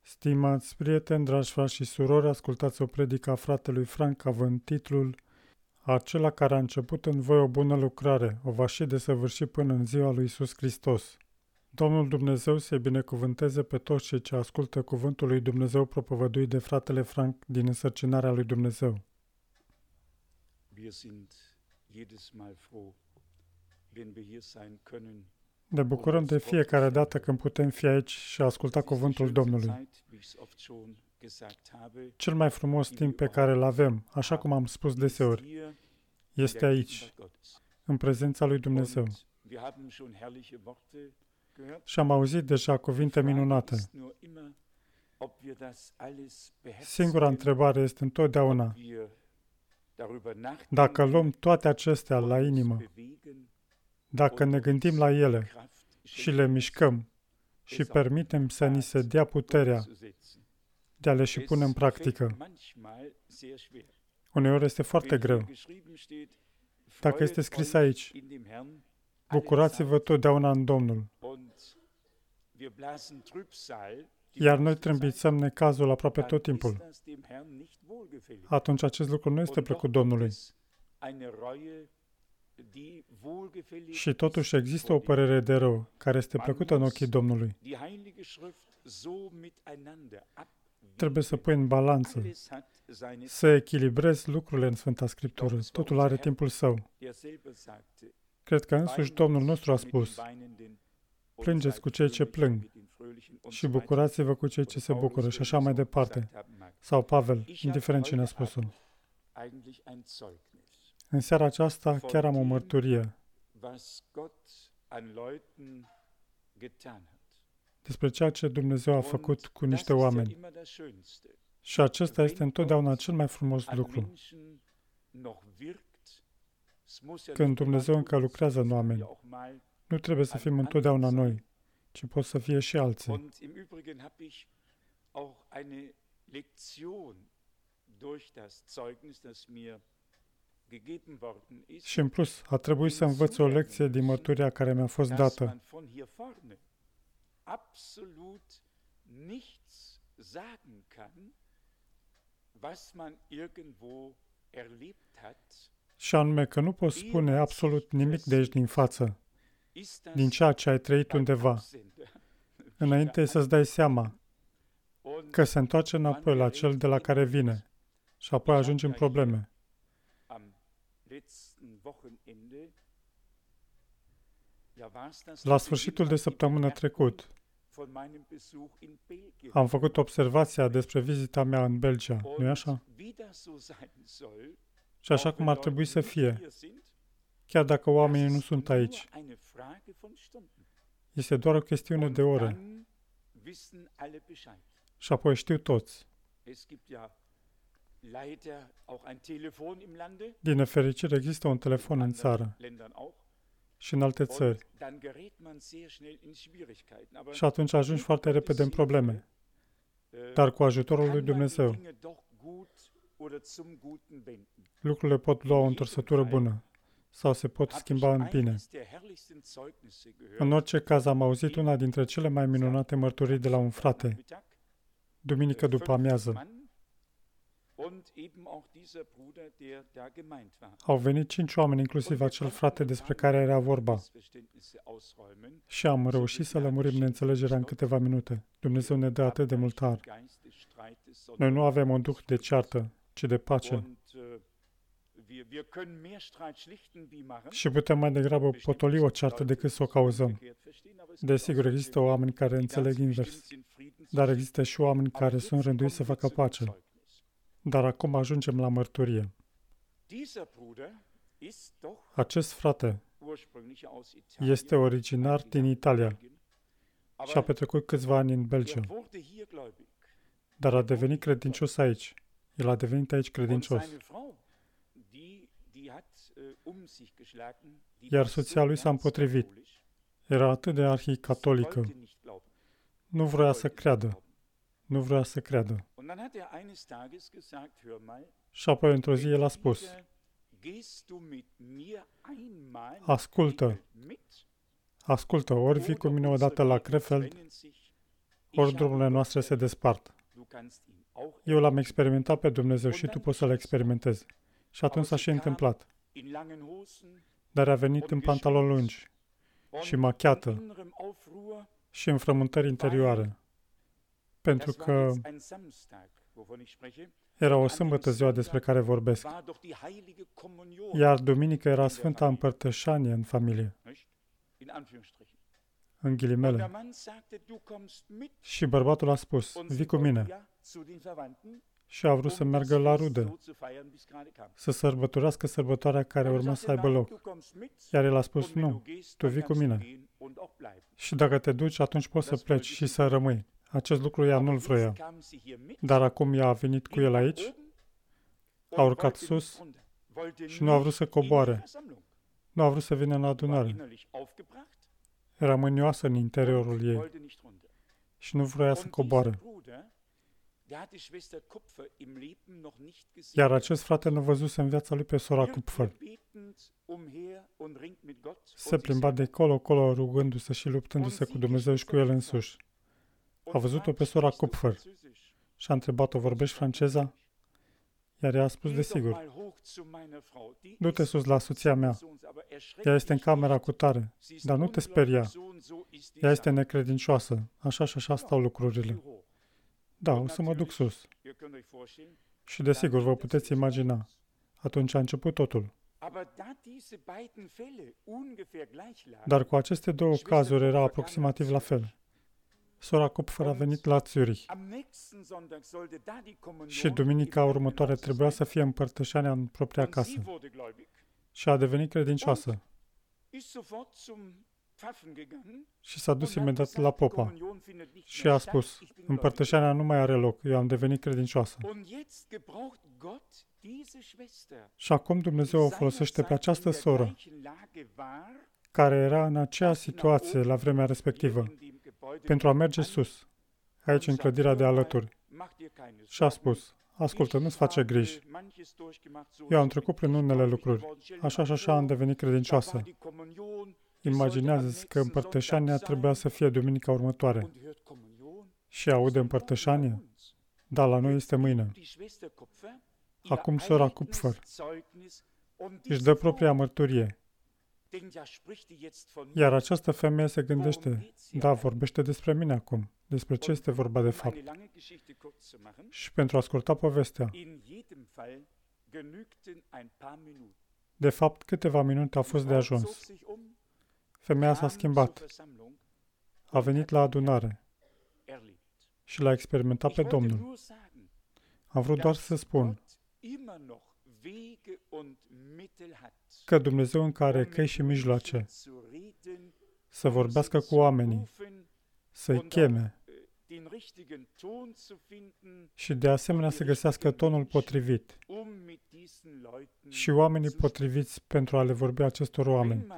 Stimați prieteni, dragi frați și surori, ascultați o predică a fratelui Frank având titlul Acela care a început în voi o bună lucrare, o va și desăvârși până în ziua lui Iisus Hristos. Domnul Dumnezeu să-i binecuvânteze pe toți cei ce ascultă cuvântul lui Dumnezeu propovăduit de fratele Frank din însărcinarea lui Dumnezeu. Wir sind jedes Mal froh, wenn wir hier sein können. Ne bucurăm de fiecare dată când putem fi aici și asculta cuvântul Domnului. Cel mai frumos timp pe care îl avem, așa cum am spus deseori, este aici, în prezența lui Dumnezeu. Și am auzit deja cuvinte minunate. Singura întrebare este întotdeauna, dacă luăm toate acestea la inimă, dacă ne gândim la ele și le mișcăm și permitem să ni se dea puterea de a le și pune în practică. Uneori este foarte greu. Dacă este scris aici, bucurați-vă totdeauna în Domnul. Iar noi trâmbițăm necazul aproape tot timpul. Atunci acest lucru nu este plăcut Domnului. Și totuși există o părere de rău care este plăcută în ochii Domnului. Trebuie să pui în balanță, să echilibrezi lucrurile în Sfânta Scriptură. Totul are timpul său. Cred că însuși Domnul nostru a spus, plângeți cu cei ce plâng și bucurați-vă cu cei ce se bucură și așa mai departe. Sau Pavel, indiferent cine a spus-o. În seara aceasta chiar am o mărturie despre ceea ce Dumnezeu a făcut cu niște oameni. Și acesta este întotdeauna cel mai frumos lucru. Când Dumnezeu încă lucrează în oameni, nu trebuie să fim întotdeauna noi, ci pot să fie și alții. Și în plus, a trebuit să învăț o lecție din mărturia care mi-a fost dată. Și anume că nu poți spune absolut nimic de aici din față, din ceea ce ai trăit undeva, înainte să-ți dai seama că se întoarce înapoi la cel de la care vine și apoi ajungi în probleme. La sfârșitul de săptămână trecut, am făcut observația despre vizita mea în Belgia, nu-i așa? Și așa cum ar trebui să fie, chiar dacă oamenii nu sunt aici. Este doar o chestiune de ore. Și apoi știu toți. Din nefericire există un telefon în țară și în alte țări. Și atunci ajungi foarte repede în probleme. Dar cu ajutorul lui Dumnezeu, lucrurile pot lua o întorsătură bună sau se pot schimba în bine. În orice caz, am auzit una dintre cele mai minunate mărturii de la un frate, duminică după amiază. Au venit 5 oameni, inclusiv acel frate despre care era vorba. Și am reușit să lămurim neînțelegerea în câteva minute. Dumnezeu ne dă atât de mult har. Noi nu avem un duh de ceartă, ci de pace. Și putem mai degrabă potoli o ceartă decât să o cauzăm. Desigur, există oameni care înțeleg invers, dar există și oameni care sunt rânduiți să facă pace. Dar acum ajungem la mărturie. Acest frate este originar din Italia și a petrecut câțiva ani în Belgia, dar a devenit credincios aici. El a devenit aici credincios. Iar soția lui s-a împotrivit. Era atât de arhicatolică. Nu vrea să creadă. Nu vrea să creadă. Și apoi într-o zi el a spus, ascultă, ori vii cu mine odată la Krefeld, ori drumurile noastre se despart. Eu l-am experimentat pe Dumnezeu și tu poți să-L experimentezi. Și atunci s-a și întâmplat. Dar a venit în pantaloni lungi și machiată și în frământări interioare. Pentru că era o sâmbătă ziua despre care vorbesc. Iar duminică era Sfânta Împărtășanie în familie. În ghilimele. Și bărbatul a spus, vii cu mine. Și a vrut să meargă la rude, să sărbătorească sărbătoarea care urma să aibă loc. Iar el a spus, nu, tu vii cu mine. Și dacă te duci, atunci poți să pleci și să rămâi. Acest lucru ea nu-l vroia. Dar acum ea a venit cu el aici, a urcat sus și nu a vrut să coboare. Nu a vrut să vină în adunare. Era mânioasă în interiorul ei și nu vroia să coboare. Iar acest frate nu văzuse în viața lui pe sora Kupfer. Se plimba de colo-colo rugându-se și luptându-se cu Dumnezeu și cu el însuși. A văzut-o pe sora Kupfer și a întrebat-o, vorbești franceza? Iar ea a spus, desigur, du-te sus la soția mea. Ea este în camera cu tare, dar nu te speria. Ea este necredincioasă. Așa și așa stau lucrurile. Da, o să mă duc sus. Și desigur, vă puteți imagina. Atunci a început totul. Dar cu aceste două cazuri era aproximativ la fel. Sora Kupfer a venit la Zurich. Și duminica următoare trebuia să fie împărtășania în propria casă. Și a devenit credincioasă. Și s-a dus imediat la popa. Și a spus, împărtășania nu mai are loc, eu am devenit credincioasă. Și acum Dumnezeu o folosește pe această soră, care era în aceeași situație la vremea respectivă, pentru a merge sus, aici în clădirea de alături. Și a spus, ascultă, nu-ți face griji. Eu am trecut prin unele lucruri. Așa și așa am devenit credincioasă. Imaginează-ți că împărtășania trebuia să fie duminica următoare. Și aude împărtășanie? Da, la noi este mâine. Acum sora Kupfer își dă propria mărturie. Iar această femeie se gândește, da, vorbește despre mine acum. Despre ce este vorba de fapt? Și pentru a scurta povestea, de fapt, câteva minute au fost de ajuns. Femeia s-a schimbat. A venit la adunare și l-a experimentat pe Domnul. Am vrut doar să spun că Dumnezeu încă are căi și mijloace să vorbească cu oamenii, să-i cheme și de asemenea să găsească tonul potrivit și oamenii potriviți pentru a le vorbi acestor oameni.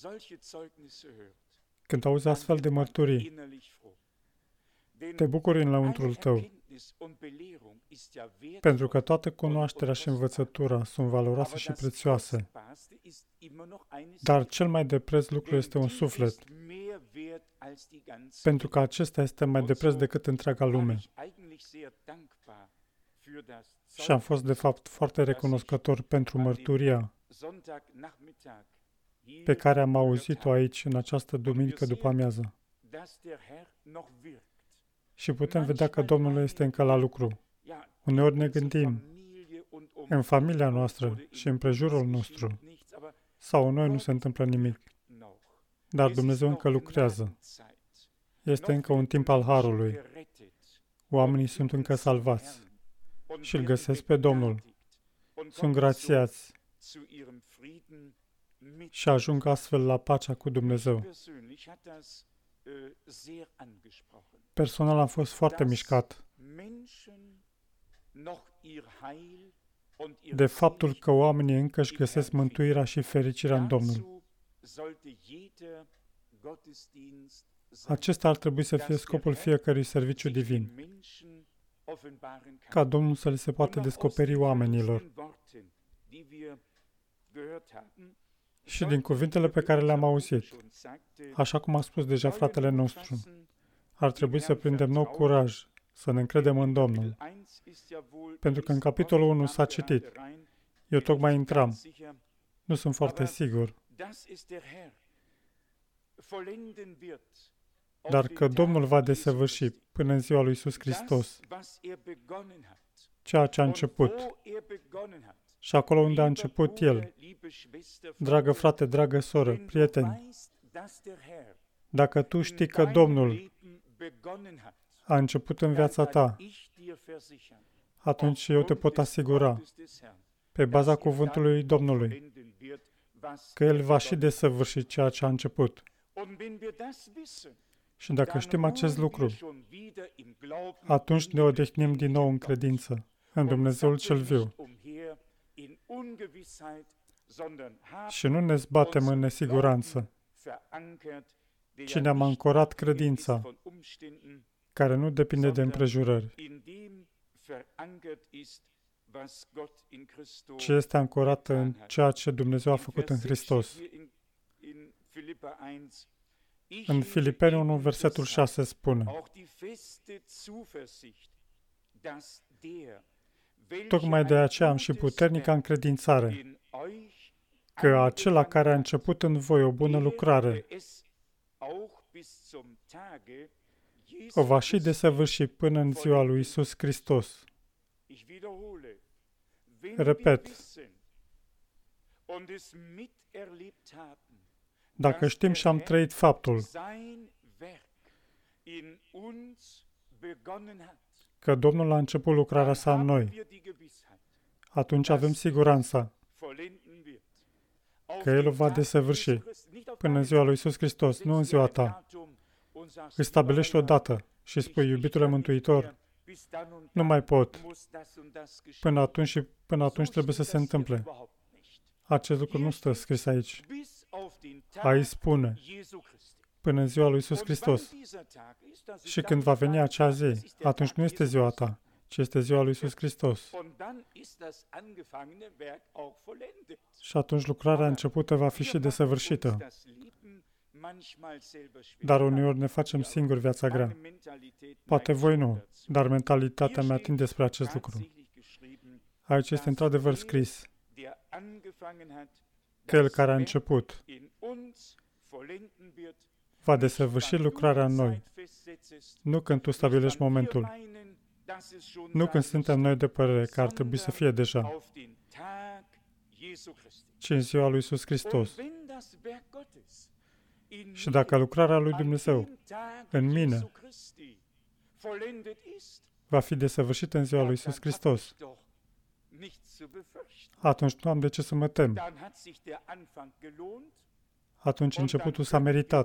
Când auzi astfel de mărturii, te bucuri înăuntrul tău, pentru că toată cunoașterea și învățătura sunt valoroase și prețioase. Dar cel mai de preț lucru este un suflet, pentru că acesta este mai de preț decât întreaga lume. Și am fost, de fapt, foarte recunoscător pentru mărturia pe care am auzit-o aici în această duminică după amiază. Și putem vedea că Domnul este încă la lucru. Uneori ne gândim, în familia noastră și în prejurul nostru, sau în noi nu se întâmplă nimic. Dar Dumnezeu încă lucrează. Este încă un timp al Harului. Oamenii sunt încă salvați și îl găsesc pe Domnul. Sunt grațiați și ajung astfel la pacea cu Dumnezeu. Personal am fost foarte mișcat de faptul că oamenii încă își găsesc mântuirea și fericirea în Domnul. Acesta ar trebui să fie scopul fiecărui serviciu divin, ca Domnul să le se poată descoperi oamenilor. Și din cuvintele pe care le-am auzit, așa cum a spus deja fratele nostru, Ar trebui să prindem nou curaj, să ne încredem în Domnul. Pentru că în capitolul 1 s-a citit, eu tocmai intram, nu sunt foarte sigur, dar că Domnul va desăvârși până în ziua lui Iisus Hristos ceea ce a început. Și acolo unde a început El, dragă frate, dragă soră, prieteni, dacă tu știi că Domnul a început în viața ta, atunci eu te pot asigura, pe baza cuvântului Domnului, că El va și desăvârși ceea ce a început. Și dacă știm acest lucru, atunci ne odihnim din nou în credință, în Dumnezeul cel viu. Și nu ne zbatem în nesiguranță, ci ne-am ancorat credința, care nu depinde de împrejurări, ci este ancorată în ceea ce Dumnezeu a făcut în Hristos. În Filipeni 1, versetul 6 spune, tocmai de aceea am și puternică încredințare, că acela care a început în voi o bună lucrare o va și desăvârși până în ziua lui Iisus Hristos. Repet, dacă știm și am trăit faptul că Domnul a început lucrarea sa în noi, atunci avem siguranța că El o va desăvârși până în ziua lui Iisus Hristos, nu în ziua ta. Îi stabilești o dată și spui, iubitule Mântuitor, nu mai pot. Până atunci trebuie să se întâmple. Acest lucru nu stă scris aici. Aici spune, până în ziua lui Iisus Hristos. Și când va veni acea zi, atunci nu este ziua ta, ci este ziua lui Iisus Hristos. Și atunci lucrarea începută va fi și desăvârșită. Dar uneori ne facem singuri viața grea. Poate voi nu, dar mentalitatea mea tinde spre acest lucru. Aici este într-adevăr scris că El care a început va desăvârși lucrarea în noi. Nu când tu stabilești momentul, nu când suntem noi de părere că ar trebui să fie deja, ci în ziua lui Iisus Hristos. Și dacă lucrarea lui Dumnezeu în mine va fi desăvârșită în ziua lui Iisus Hristos, atunci nu am de ce să mă tem. Atunci începutul s-a meritat.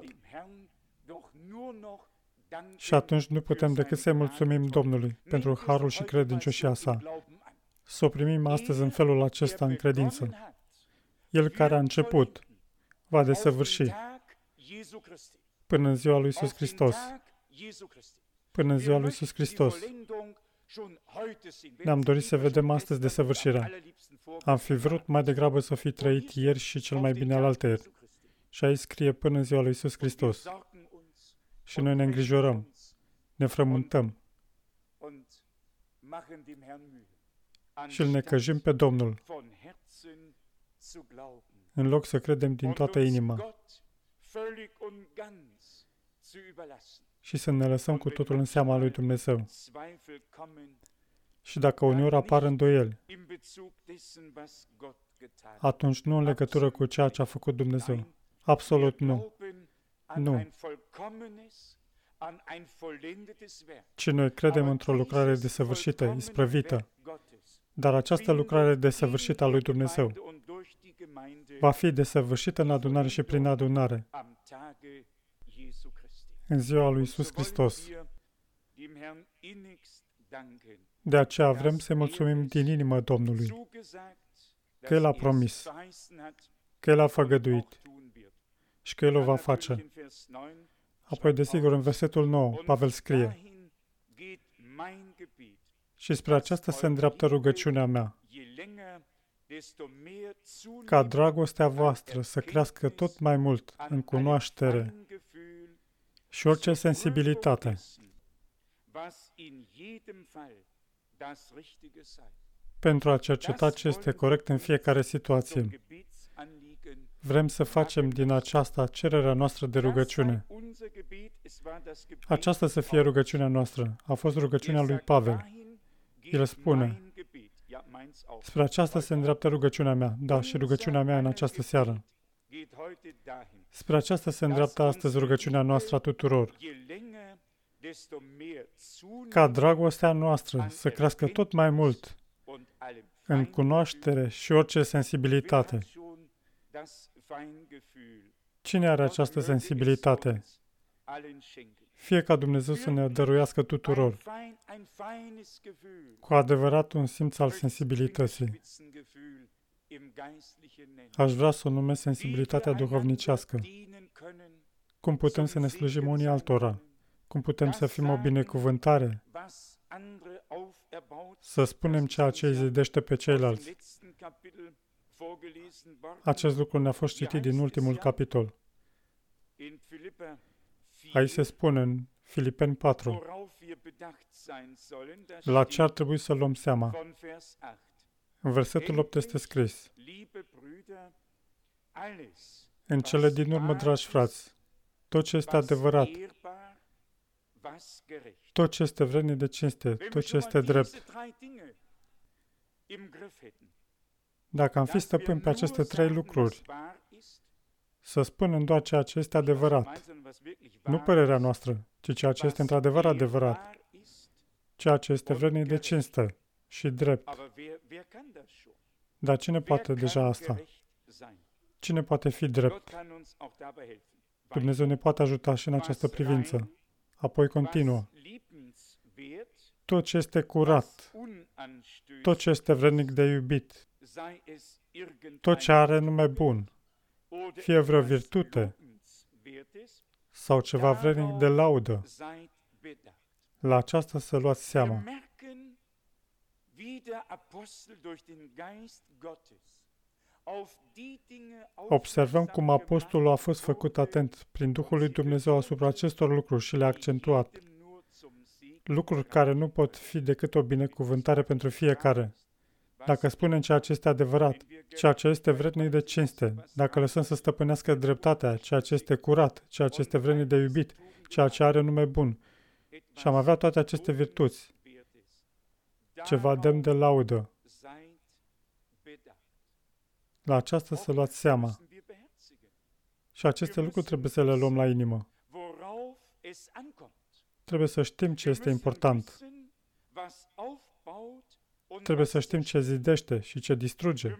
Și atunci nu putem decât să-i mulțumim Domnului pentru harul și credincioșia sa. Să o primim astăzi în felul acesta în credință. El care a început va desăvârși până în ziua lui Iisus Hristos. Până în ziua lui Iisus Hristos. Ne-am dorit să vedem astăzi desăvârșirea. Am fi vrut mai degrabă să fi trăit ieri și cel mai bine alaltăieri. Și aici scrie până în ziua lui Iisus Hristos. Și noi ne îngrijorăm, ne frământăm și îl necăjim pe Domnul, în loc să credem din toată inima și să ne lăsăm cu totul în seama lui Dumnezeu. Și dacă uneori apar îndoieli, atunci nu în legătură cu ceea ce a făcut Dumnezeu. Absolut nu. Nu. Ci noi credem într-o lucrare desăvârșită, isprăvită. Dar această lucrare desăvârșită a lui Dumnezeu va fi desăvârșită în adunare și prin adunare, în ziua lui Iisus Hristos. De aceea vrem să-i mulțumim din inimă Domnului, că El a promis, că El a făgăduit și că El o va face. Apoi, desigur, în versetul 9, Pavel scrie, și spre aceasta se îndreaptă rugăciunea mea, ca dragostea voastră să crească tot mai mult în cunoaștere și orice sensibilitate pentru a cerceta ce este corect în fiecare situație. Vrem să facem din aceasta cererea noastră de rugăciune. Aceasta să fie rugăciunea noastră. A fost rugăciunea lui Pavel. El spune, spre aceasta se îndreaptă rugăciunea mea. Da, și rugăciunea mea în această seară. Spre aceasta se îndreaptă astăzi rugăciunea noastră a tuturor. Ca dragostea noastră să crească tot mai mult în cunoaștere și orice sensibilitate. Cine are această sensibilitate? Fie ca Dumnezeu să ne dăruiască tuturor cu adevărat un simț al sensibilității. Aș vrea să o numesc sensibilitatea duhovnicească. Cum putem să ne slujim unii altora? Cum putem să fim o binecuvântare? Să spunem ceea ce îi zidește pe ceilalți. Acest lucru ne-a fost citit din ultimul capitol. Aici se spune în Filipeni 4, la ce ar trebui să luăm seama. În versetul 8 este scris, în cele din urmă, dragi frați, tot ce este adevărat, tot ce este vrednic de cinste, tot ce este drept. Dacă am fi stăpâni pe aceste 3 lucruri, să spunem doar ceea ce este adevărat, nu părerea noastră, ci ceea ce este într-adevăr adevărat, ceea ce este vrednic de cinste și drept. Dar cine poate deja asta? Cine poate fi drept? Dumnezeu ne poate ajuta și în această privință. Apoi continuă. Tot ce este curat, tot ce este vrednic de iubit, tot ce are nume bun, fie vreo virtute sau ceva vrednic de laudă, la aceasta să luați seama. Observăm cum apostolul a fost făcut atent prin Duhul lui Dumnezeu asupra acestor lucruri și le-a accentuat. Lucruri care nu pot fi decât o binecuvântare pentru fiecare. Dacă spunem ceea ce este adevărat, ceea ce este vrednic de cinste, dacă lăsăm să stăpânească dreptatea, ceea ce este curat, ceea ce este vrednic de iubit, ceea ce are nume bun, și am avea toate aceste virtuți, ceva demn de laudă, la aceasta să luați seama. Și aceste lucruri trebuie să le luăm la inimă. Trebuie să știm ce este important. Trebuie să știm ce zidește și ce distruge.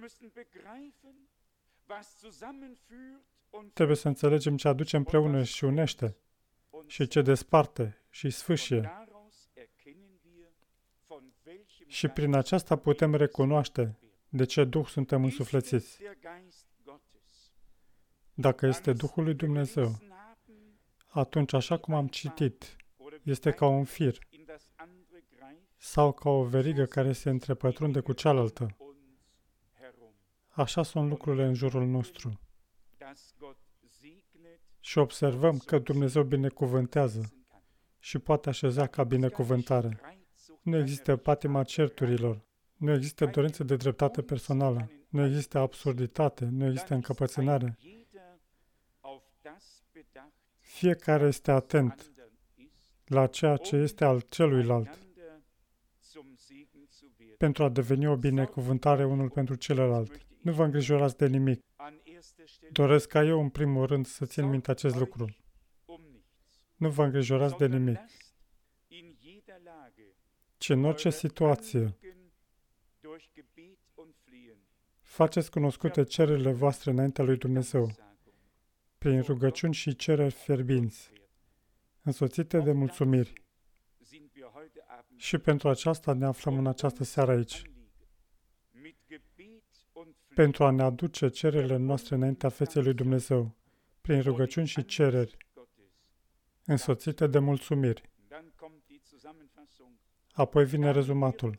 Trebuie să înțelegem ce aduce împreună și unește și ce desparte și sfâșie. Și prin aceasta putem recunoaște de ce Duh suntem însuflețiți. Dacă este Duhul lui Dumnezeu, atunci, așa cum am citit, este ca un fir sau ca o verigă care se întrepătrunde cu cealaltă. Așa sunt lucrurile în jurul nostru. Și observăm că Dumnezeu binecuvântează și poate așeza ca binecuvântare. Nu există patima certurilor, nu există dorință de dreptate personală, nu există absurditate, nu există încăpățânare. Fiecare este atent la ceea ce este al celuilalt pentru a deveni o binecuvântare unul pentru celălalt. Nu vă îngrijorați de nimic. Doresc ca eu, în primul rând, să țin minte acest lucru. Nu vă îngrijorați de nimic, ci în orice situație faceți cunoscute cererile voastre înaintea lui Dumnezeu, prin rugăciuni și cereri fierbinți, însoțite de mulțumiri. Și pentru aceasta ne aflăm în această seară aici, pentru a ne aduce cererile noastre înaintea feței lui Dumnezeu, prin rugăciuni și cereri, însoțite de mulțumiri. Apoi vine rezumatul.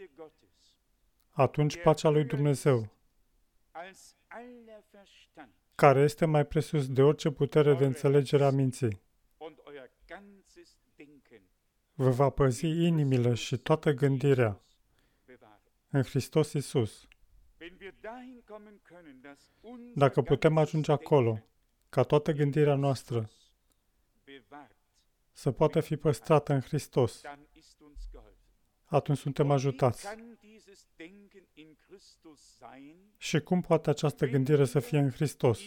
Atunci pacea lui Dumnezeu, care este mai presus de orice putere de înțelegere a minții. Vă va păzi inimile și toată gândirea în Hristos Iisus. Dacă putem ajunge acolo, ca toată gândirea noastră să poată fi păstrată în Hristos, atunci suntem ajutați. Și cum poate această gândire să fie în Hristos?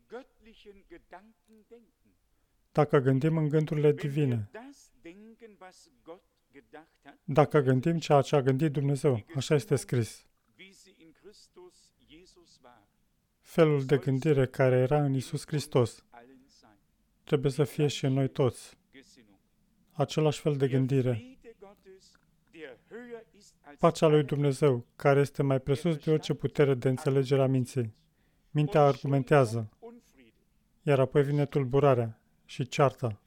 Dacă gândim în gândurile divine, dacă gândim ceea ce a gândit Dumnezeu, așa este scris. Felul de gândire care era în Iisus Hristos trebuie să fie și în noi toți. Același fel de gândire. Pacea lui Dumnezeu, care este mai presus de orice putere de înțelegere a minții. Mintea argumentează, iar apoi vine tulburarea și cearta.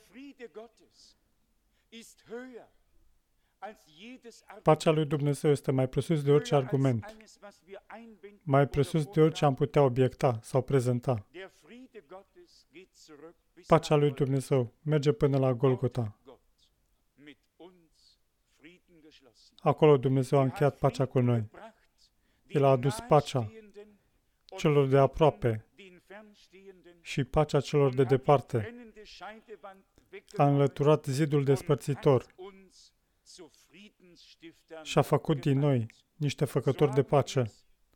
Pacea lui Dumnezeu este mai presus de orice argument, mai presus de orice am putea obiecta sau prezenta. Pacea lui Dumnezeu merge până la Golgota. Acolo Dumnezeu a încheiat pacea cu noi. El a adus pacea celor de aproape și pacea celor de departe. A înlăturat zidul despărțitor și a făcut din noi niște făcători de pace.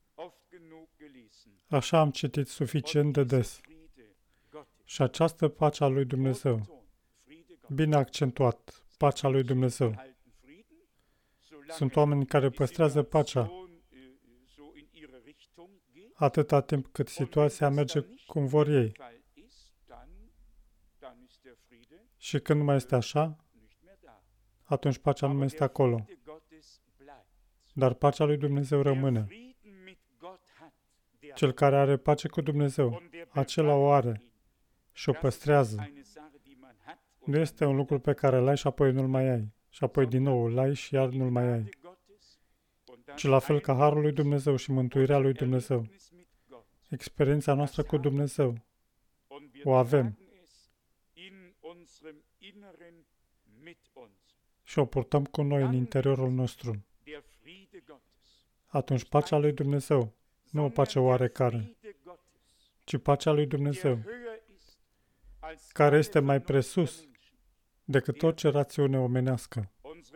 Așa am citit suficient de des. Și această pace a lui Dumnezeu, bine accentuat, pacea lui Dumnezeu. Sunt oameni care păstrează pacea atâta timp cât situația merge cum vor ei. Și când nu mai este așa, atunci pacea nu mai este acolo. Dar pacea lui Dumnezeu rămâne. Cel care are pace cu Dumnezeu, acela o are și o păstrează. Nu este un lucru pe care îl ai și apoi nu-l mai ai. Și apoi din nou îl ai și iar nu-l mai ai. Ci la fel ca harul lui Dumnezeu și mântuirea lui Dumnezeu. Experiența noastră cu Dumnezeu o avem și o purtăm cu noi în interiorul nostru. Atunci pacea lui Dumnezeu, nu o pace oarecare, ci pacea lui Dumnezeu, care este mai presus decât orice rațiune omenească.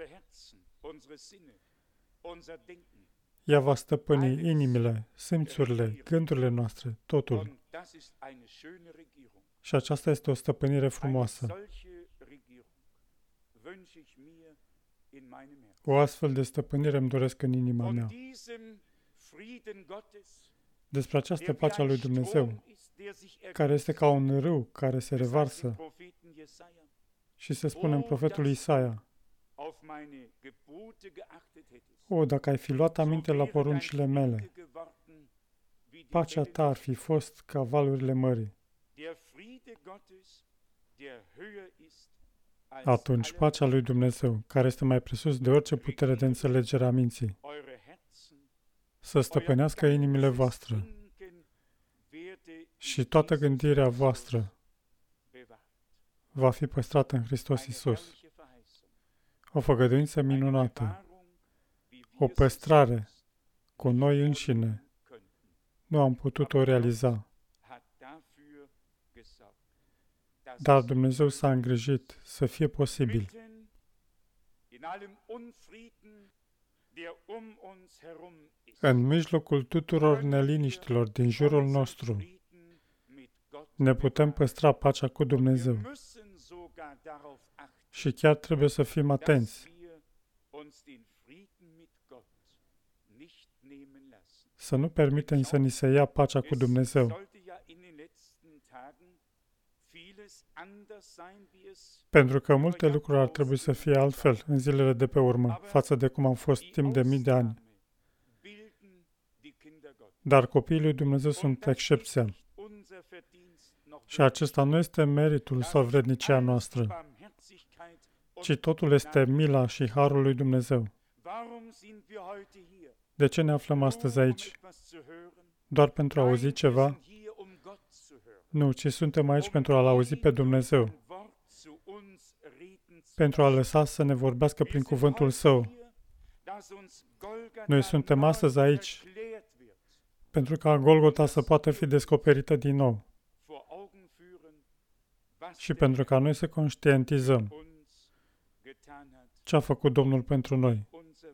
Ea va stăpâni inimile, simțurile, gândurile noastre, totul. Și aceasta este o stăpânire frumoasă. O astfel de stăpânire îmi doresc în inima mea. Despre această pace a lui Dumnezeu, care este ca un râu care se revarsă și se spune în profetul Isaia, o, dacă ai fi luat aminte la poruncile mele, pacea ta ar fi fost ca valurile mării. Atunci pacea lui Dumnezeu, care este mai presus de orice putere de înțelegere a minții, să stăpânească inimile voastre și toată gândirea voastră va fi păstrată în Hristos Iisus. O făgăduință minunată, o păstrare cu noi înșine. Nu am putut-o realiza. Dar Dumnezeu s-a îngrijit să fie posibil. În mijlocul tuturor neliniștilor din jurul nostru, ne putem păstra pacea cu Dumnezeu. Și chiar trebuie să fim atenți să nu permitem să ni se ia pacea cu Dumnezeu. Pentru că multe lucruri ar trebui să fie altfel în zilele de pe urmă, față de cum am fost timp de mii de ani. Dar copiii lui Dumnezeu sunt excepția. Și acesta nu este meritul sau vrednicia noastră, ci totul este mila și harul lui Dumnezeu. De ce ne aflăm astăzi aici? Doar pentru a auzi ceva? Nu, ci suntem aici pentru a-L auzi pe Dumnezeu, pentru a lăsa să ne vorbească prin cuvântul Său. Noi suntem astăzi aici pentru ca Golgota să poată fi descoperită din nou și pentru ca noi să conștientizăm ce a făcut Domnul pentru noi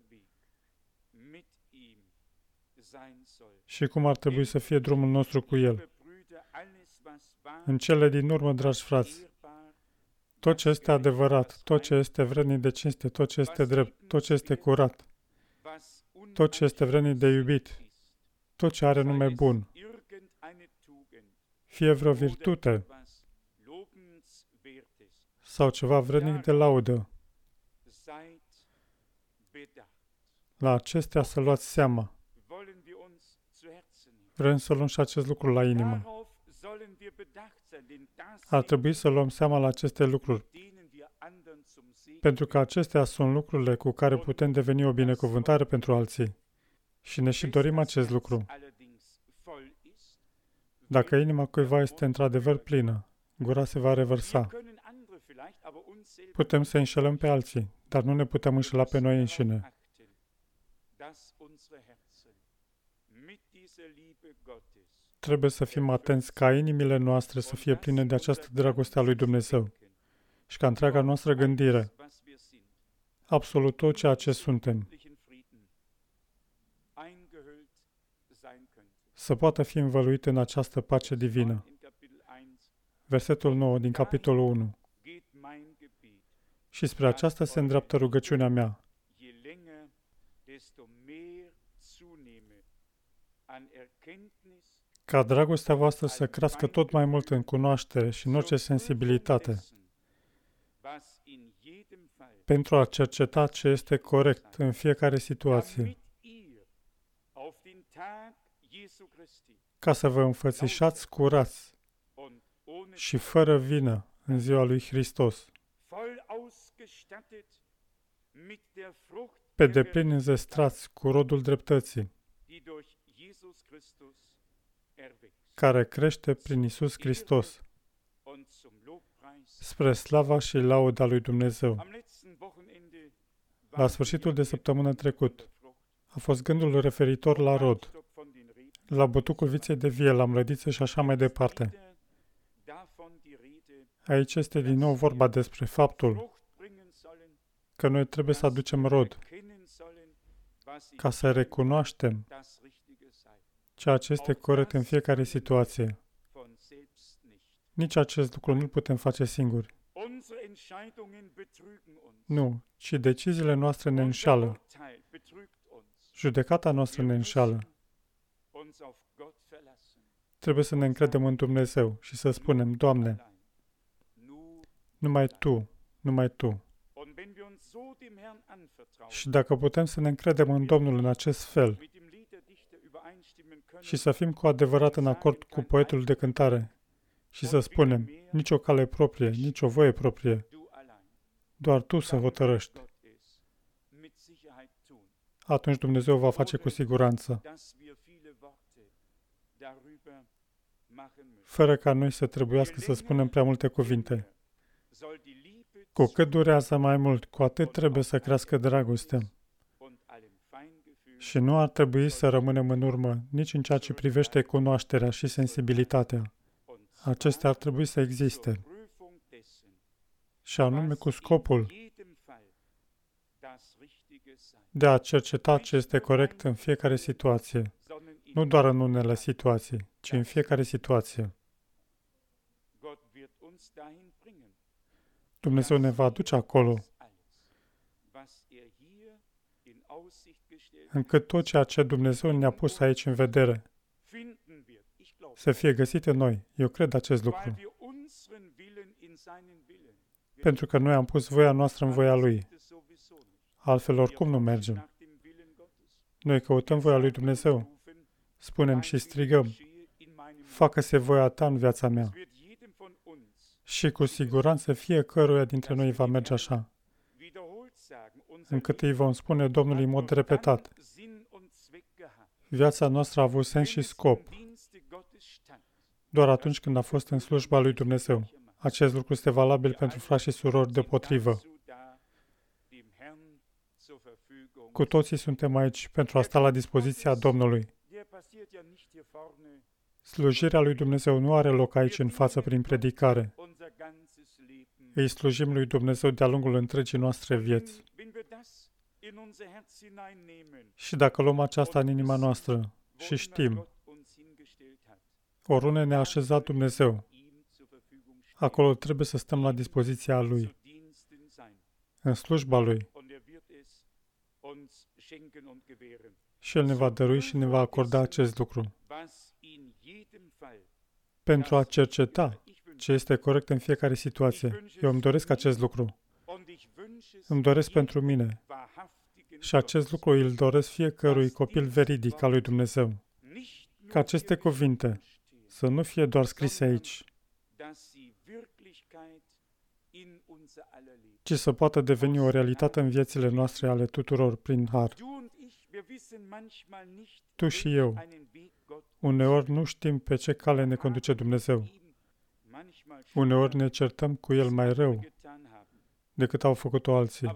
și cum ar trebui să fie drumul nostru cu El. În cele din urmă, dragi frați, tot ce este adevărat, tot ce este vrednic de cinste, tot ce este drept, tot ce este curat, tot ce este vrednic de iubit, tot ce are nume bun, fie vreo virtute sau ceva vrednic de laudă, la acestea să luați seama. Vrem să luăm și acest lucru la inimă. Ar trebui să luăm seama la aceste lucruri, pentru că acestea sunt lucrurile cu care putem deveni o binecuvântare pentru alții. Și ne și dorim acest lucru. Dacă inima cuiva este într-adevăr plină, gura se va revărsa. Putem să înșelăm pe alții, dar nu ne putem înșela pe noi înșine. Trebuie să fim atenți ca inimile noastre să fie pline de această dragoste a lui Dumnezeu și ca întreaga noastră gândire, absolut tot ceea ce suntem, să poată fi învăluit în această pace divină. Versetul 9 din capitolul 1. Și spre aceasta se îndreaptă rugăciunea mea. Ca dragostea voastră să crească tot mai mult în cunoaștere și în orice sensibilitate, pentru a cerceta ce este corect în fiecare situație, ca să vă înfățișați curați și fără vină în ziua lui Hristos, pe deplin înzestrați cu rodul dreptății, care crește prin Iisus Hristos, spre slava și lauda lui Dumnezeu. La sfârșitul de săptămână trecut a fost gândul referitor la rod, la butucul viței de vie, la mlădiță și așa mai departe. Aici este din nou vorba despre faptul că noi trebuie să aducem rod, ca să recunoaștem ceea ce este corect în fiecare situație. Nici acest lucru nu-l putem face singuri. Nu, ci deciziile noastre ne înșală. Judecata noastră ne înșală. Trebuie să ne încredem în Dumnezeu și să spunem, Doamne, numai Tu, numai Tu. Și dacă putem să ne încredem în Domnul în acest fel și să fim cu adevărat în acord cu poetul de cântare și să spunem, nici o cale proprie, nici o voie proprie, doar Tu să hotărăști, atunci Dumnezeu va face cu siguranță, fără ca noi să trebuiască să spunem prea multe cuvinte. Cu cât durează mai mult, cu atât trebuie să crească dragostea. Și nu ar trebui să rămânem în urmă nici în ceea ce privește cunoașterea și sensibilitatea. Acestea ar trebui să existe. Și anume cu scopul de a cerceta ce este corect în fiecare situație. Nu doar în unele situații, ci în fiecare situație. Dumnezeu ne va aduce acolo, încât tot ceea ce Dumnezeu ne-a pus aici în vedere să fie găsit în noi. Eu cred acest lucru. Pentru că noi am pus voia noastră în voia Lui. Altfel oricum nu mergem. Noi căutăm voia lui Dumnezeu. Spunem și strigăm, facă-se voia Ta în viața mea. Și cu siguranță fiecăruia dintre noi va merge așa, încât îi vom spune Domnului în mod repetat, viața noastră a avut sens și scop doar atunci când a fost în slujba lui Dumnezeu. Acest lucru este valabil pentru frați și surori deopotrivă. Cu toții suntem aici pentru a sta la dispoziția Domnului. Slujirea lui Dumnezeu nu are loc aici în față prin predicare. Îi slujim lui Dumnezeu de-a lungul întregii noastre vieți. Și dacă luăm aceasta în inima noastră și știm, oriunde ne-a așezat Dumnezeu, acolo trebuie să stăm la dispoziția Lui, în slujba Lui. Și El ne va dărui și ne va acorda acest lucru. Pentru a cerceta ce este corect în fiecare situație. Eu îmi doresc acest lucru. Îmi doresc pentru mine. Și acest lucru îl doresc fiecărui copil veridic al lui Dumnezeu. Ca aceste cuvinte să nu fie doar scrise aici, ci să poată deveni o realitate în viețile noastre ale tuturor prin har. Tu și eu, uneori nu știm pe ce cale ne conduce Dumnezeu. Uneori ne certăm cu El mai rău decât au făcut-o alții.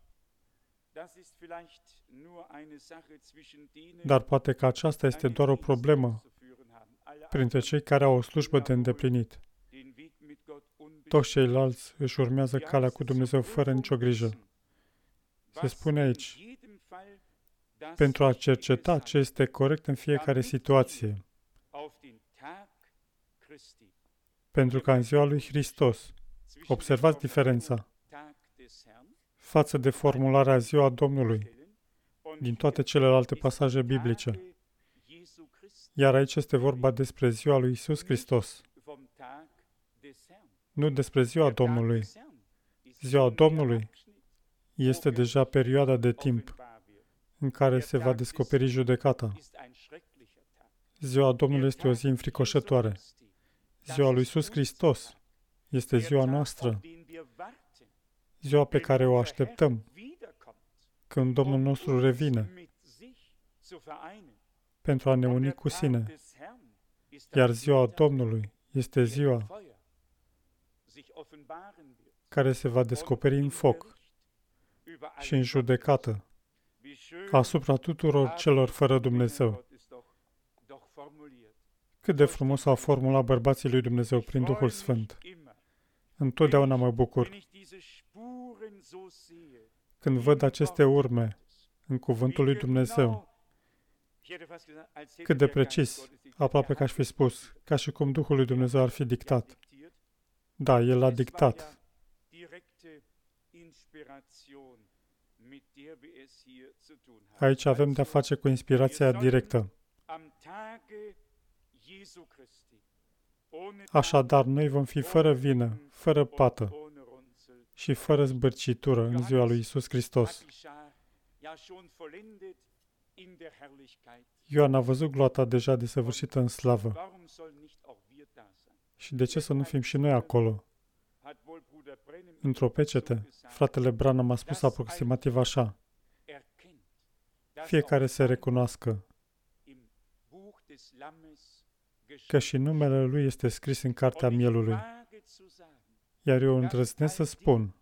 Dar poate că aceasta este doar o problemă printre cei care au o slujbă de îndeplinit. Toți ceilalți își urmează calea cu Dumnezeu fără nicio grijă. Se spune aici, pentru a cerceta ce este corect în fiecare situație, pentru ca în ziua lui Hristos, observați diferența față de formularea ziua Domnului din toate celelalte pasaje biblice. Iar aici este vorba despre ziua lui Iisus Hristos, nu despre ziua Domnului. Ziua Domnului este deja perioada de timp în care se va descoperi judecata. Ziua Domnului este o zi înfricoșătoare. Ziua lui Iisus Hristos este ziua noastră, ziua pe care o așteptăm, când Domnul nostru revine, pentru a ne uni cu sine. Iar ziua Domnului este ziua care se va descoperi în foc și în judecată asupra tuturor celor fără Dumnezeu. Cât de frumos au formulat bărbații lui Dumnezeu prin Duhul Sfânt. Întotdeauna mă bucur când văd aceste urme în cuvântul lui Dumnezeu. Cât de precis, aproape că aș fi spus, ca și cum Duhul lui Dumnezeu ar fi dictat. Da, El a dictat. Aici avem de-a face cu inspirația directă. Așadar, noi vom fi fără vină, fără pată și fără zbârcitură în ziua lui Iisus Hristos. Ioan a văzut gloata deja desăvârșită în slavă. Și de ce să nu fim și noi acolo? Într-o pecete, fratele Branham a spus aproximativ așa: fiecare să recunoască că și numele lui este scris în cartea mielului. Iar eu îndrăznesc să spun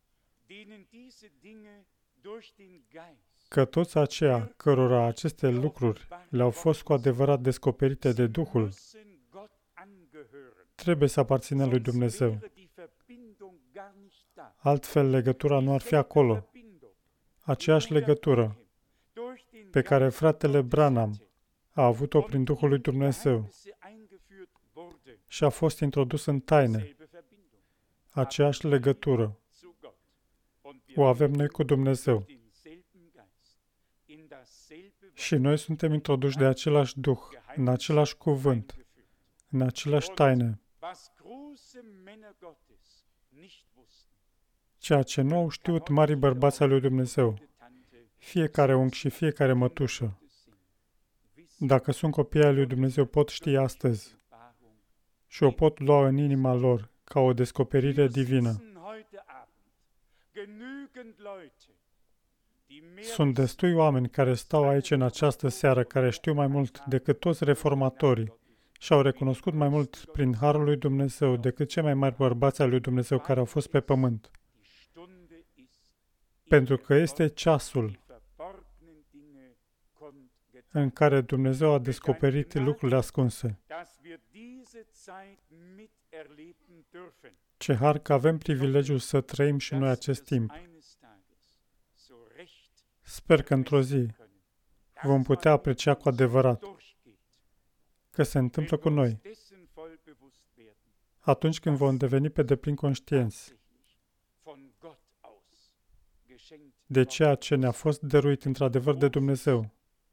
că toți aceia cărora aceste lucruri le-au fost cu adevărat descoperite de Duhul, trebuie să aparțină lui Dumnezeu. Altfel, legătura nu ar fi acolo. Aceeași legătură pe care fratele Branham a avut-o prin Duhul lui Dumnezeu și a fost introdus în taine. Aceeași legătură o avem noi cu Dumnezeu. Și noi suntem introduși de același Duh, în același cuvânt, în aceleași taine. Ceea ce nu au știut marii bărbați ai lui Dumnezeu, fiecare unghi și fiecare mătușă. Dacă sunt copii ai lui Dumnezeu, pot ști astăzi și o pot lua în inima lor ca o descoperire divină. Sunt destui oameni care stau aici în această seară, care știu mai mult decât toți reformatorii și au recunoscut mai mult prin harul lui Dumnezeu decât cei mai mari bărbați ai lui Dumnezeu care au fost pe pământ. Pentru că este ceasul în care Dumnezeu a descoperit lucrurile ascunse. Ce har că avem privilegiul să trăim și noi acest timp. Sper că într-o zi vom putea aprecia cu adevărat că se întâmplă cu noi atunci când vom deveni pe deplin conștienți de ceea ce ne-a fost dăruit într-adevăr de Dumnezeu,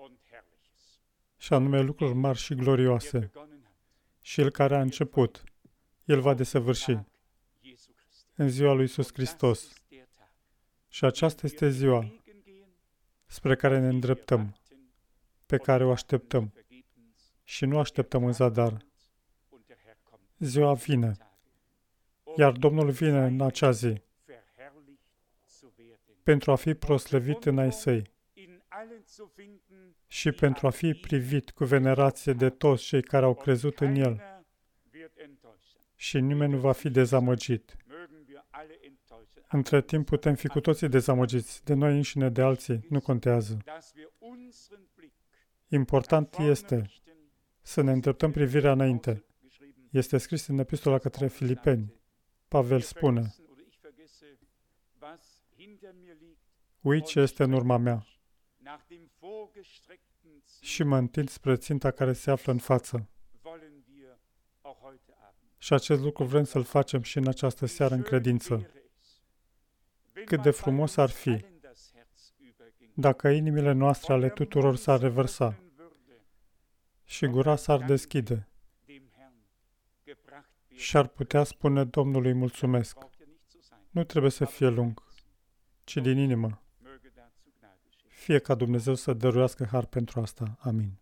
și anume lucruri mari și glorioase. Și El care a început, El va desăvârși în ziua lui Iisus Hristos. Și aceasta este ziua spre care ne îndreptăm, pe care o așteptăm. Și nu așteptăm în zadar. Ziua vine, iar Domnul vine în acea zi pentru a fi proslăvit în ai săi și pentru a fi privit cu venerație de toți cei care au crezut în El. Și nimeni nu va fi dezamăgit. Între timp putem fi cu toții dezamăgiți, de noi înșine, de alții, nu contează. Important este să ne îndreptăm privirea înainte. Este scris în epistola către Filipeni. Pavel spune: uit ce este în urma mea și mă întind spre ținta care se află în față. Și acest lucru vrem să-l facem și în această seară în credință. Cât de frumos ar fi dacă inimile noastre ale tuturor s-ar revărsa și gura s-ar deschide și ar putea spune Domnului mulțumesc. Nu trebuie să fie lung, ci din inimă. Fie ca Dumnezeu să dăruiască har pentru asta. Amin.